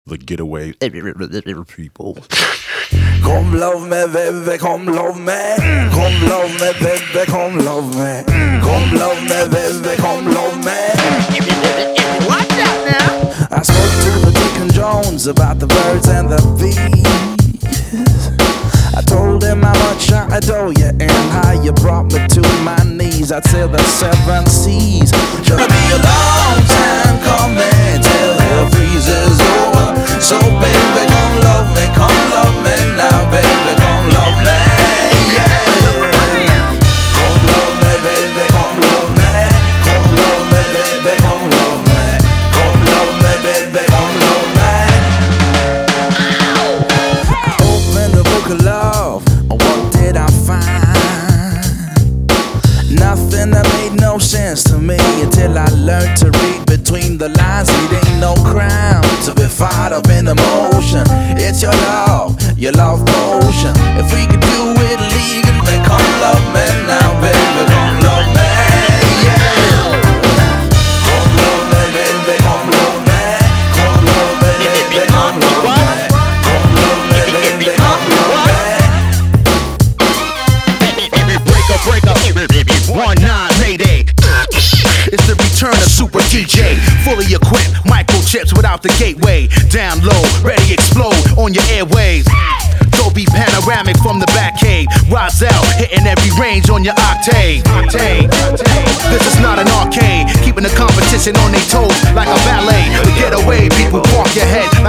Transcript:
the getaway people. Come love me, baby, come love me. Come love me, baby, come love me. Come love me, baby, come love me. Watch out now. I spoke to the Deacon Jones about the birds and the bees. I told him how much I adore you and how you brought me to my knees. I'd sail the 7 seas. Gonna be a long time coming till hell freezes over. So baby, come love me now, baby, come love me, yeah. Come love me, baby, come love me. Come love me, baby, come love me. Come love me, baby, come love me. I opened the book of love, what did I find? Nothing that made no sense to me until I learned to read between the lines. It ain't no crime to be fired up in emotion. It's your love potion. If we could do it legally, come love me now, baby, come love me, yeah. Come love me, baby, come love me. Come love me, baby, come love me. Come love me, baby, come love me. Break up, 1-9 Mayday. It's the return of Super DJ, fully equipped, microchips without the gateway. Down low, ready explode on your airwaves. Dolby panoramic from the back cave. Rise out, hitting every range on your octave. This is not an arcade, keeping the competition on their toes like a ballet. The getaway, people park your head